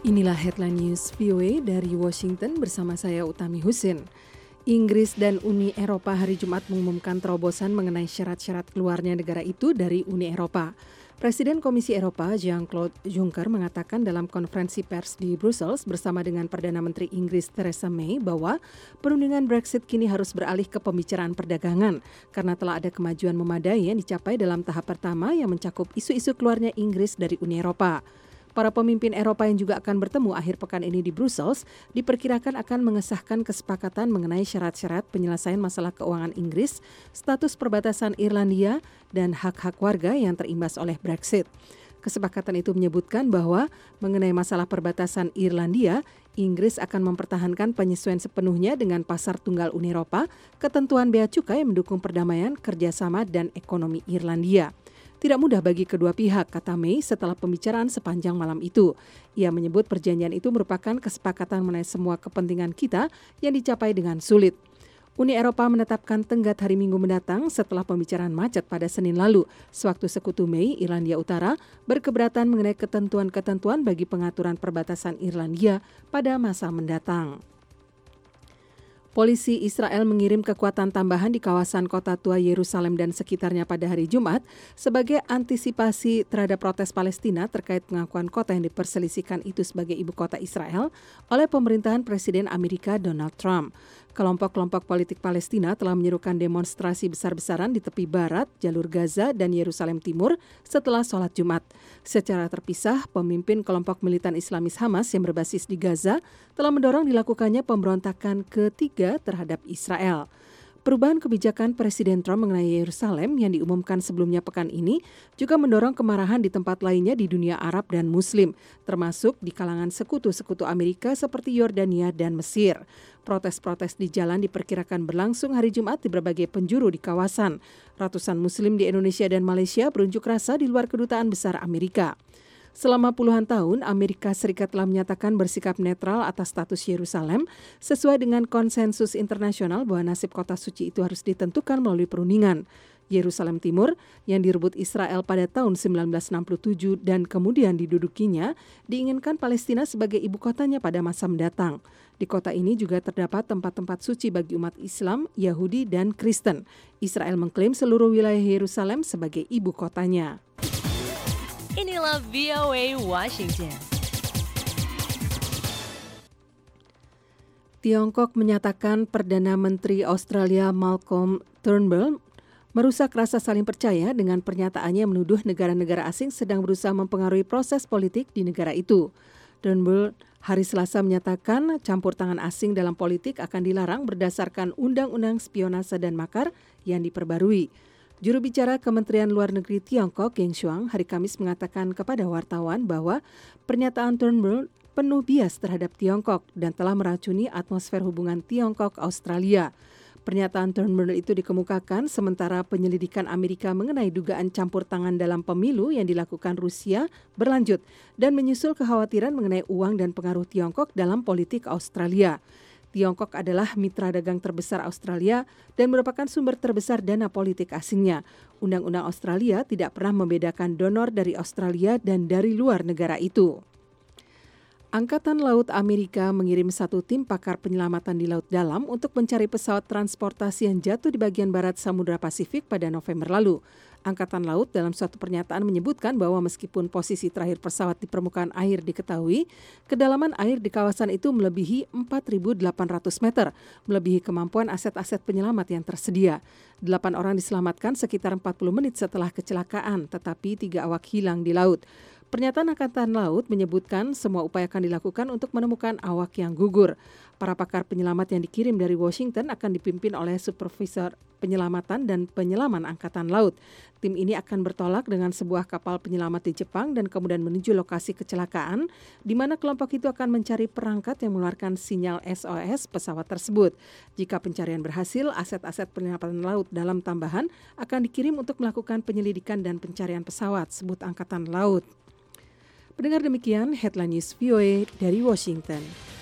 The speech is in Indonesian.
Inilah headline news VOA dari Washington bersama saya Utami Husin. Inggris dan Uni Eropa hari Jumat mengumumkan terobosan mengenai syarat-syarat keluarnya negara itu dari Uni Eropa. Presiden Komisi Eropa Jean-Claude Juncker mengatakan dalam konferensi pers di Brussels bersama dengan Perdana Menteri Inggris Theresa May bahwa perundingan Brexit kini harus beralih ke pembicaraan perdagangan karena telah ada kemajuan memadai yang dicapai dalam tahap pertama yang mencakup isu-isu keluarnya Inggris dari Uni Eropa. Para pemimpin Eropa yang juga akan bertemu akhir pekan ini di Brussels diperkirakan akan mengesahkan kesepakatan mengenai syarat-syarat penyelesaian masalah keuangan Inggris, status perbatasan Irlandia, dan hak-hak warga yang terimbas oleh Brexit. Kesepakatan itu menyebutkan bahwa mengenai masalah perbatasan Irlandia, Inggris akan mempertahankan penyesuaian sepenuhnya dengan pasar tunggal Uni Eropa, ketentuan bea cukai yang mendukung perdamaian, kerjasama, dan ekonomi Irlandia. Tidak mudah bagi kedua pihak, kata May setelah pembicaraan sepanjang malam itu. Ia menyebut perjanjian itu merupakan kesepakatan mengenai semua kepentingan kita yang dicapai dengan sulit. Uni Eropa menetapkan tenggat hari Minggu mendatang setelah pembicaraan macet pada Senin lalu. Sewaktu sekutu May, Irlandia Utara berkeberatan mengenai ketentuan-ketentuan bagi pengaturan perbatasan Irlandia pada masa mendatang. Polisi Israel mengirim kekuatan tambahan di kawasan kota tua Yerusalem dan sekitarnya pada hari Jumat sebagai antisipasi terhadap protes Palestina terkait pengakuan kota yang diperselisihkan itu sebagai ibu kota Israel oleh pemerintahan Presiden Amerika Donald Trump. Kelompok-kelompok politik Palestina telah menyerukan demonstrasi besar-besaran di tepi barat, jalur Gaza, dan Yerusalem Timur setelah sholat Jumat. Secara terpisah, pemimpin kelompok militan Islamis Hamas yang berbasis di Gaza telah mendorong dilakukannya pemberontakan ketiga terhadap Israel. Perubahan kebijakan Presiden Trump mengenai Yerusalem yang diumumkan sebelumnya pekan ini juga mendorong kemarahan di tempat lainnya di dunia Arab dan Muslim, termasuk di kalangan sekutu-sekutu Amerika seperti Yordania dan Mesir. Protes-protes di jalan diperkirakan berlangsung hari Jumat di berbagai penjuru di kawasan. Ratusan Muslim di Indonesia dan Malaysia berunjuk rasa di luar kedutaan besar Amerika. Selama puluhan tahun, Amerika Serikat telah menyatakan bersikap netral atas status Yerusalem sesuai dengan konsensus internasional bahwa nasib kota suci itu harus ditentukan melalui perundingan. Yerusalem Timur yang direbut Israel pada tahun 1967 dan kemudian didudukinya, diinginkan Palestina sebagai ibu kotanya pada masa mendatang. Di kota ini juga terdapat tempat-tempat suci bagi umat Islam, Yahudi, dan Kristen. Israel mengklaim seluruh wilayah Yerusalem sebagai ibu kotanya. Inilah VOA Washington. Tiongkok menyatakan Perdana Menteri Australia Malcolm Turnbull merusak rasa saling percaya dengan pernyataannya menuduh negara-negara asing sedang berusaha mempengaruhi proses politik di negara itu. Turnbull hari Selasa menyatakan campur tangan asing dalam politik akan dilarang berdasarkan Undang-Undang Spionase dan Makar yang diperbarui. Juru bicara Kementerian Luar Negeri Tiongkok, Geng Shuang, hari Kamis mengatakan kepada wartawan bahwa pernyataan Turnbull penuh bias terhadap Tiongkok dan telah meracuni atmosfer hubungan Tiongkok-Australia. Pernyataan Turnbull itu dikemukakan sementara penyelidikan Amerika mengenai dugaan campur tangan dalam pemilu yang dilakukan Rusia berlanjut dan menyusul kekhawatiran mengenai uang dan pengaruh Tiongkok dalam politik Australia. Tiongkok adalah mitra dagang terbesar Australia dan merupakan sumber terbesar dana politik asingnya. Undang-undang Australia tidak pernah membedakan donor dari Australia dan dari luar negara itu. Angkatan Laut Amerika mengirim satu tim pakar penyelamatan di laut dalam untuk mencari pesawat transportasi yang jatuh di bagian barat Samudra Pasifik pada November lalu. Angkatan Laut dalam suatu pernyataan menyebutkan bahwa meskipun posisi terakhir pesawat di permukaan air diketahui, kedalaman air di kawasan itu melebihi 4.800 meter, melebihi kemampuan aset-aset penyelamat yang tersedia. 8 orang diselamatkan sekitar 40 menit setelah kecelakaan, tetapi 3 awak hilang di laut. Pernyataan Angkatan Laut menyebutkan semua upaya akan dilakukan untuk menemukan awak yang gugur. Para pakar penyelamat yang dikirim dari Washington akan dipimpin oleh Supervisor Penyelamatan dan Penyelaman Angkatan Laut. Tim ini akan bertolak dengan sebuah kapal penyelamat di Jepang dan kemudian menuju lokasi kecelakaan, di mana kelompok itu akan mencari perangkat yang mengeluarkan sinyal SOS pesawat tersebut. Jika pencarian berhasil, aset-aset penyelamatan laut dalam tambahan akan dikirim untuk melakukan penyelidikan dan pencarian pesawat, sebut Angkatan Laut. Pendengar demikian, Headline News VOA dari Washington.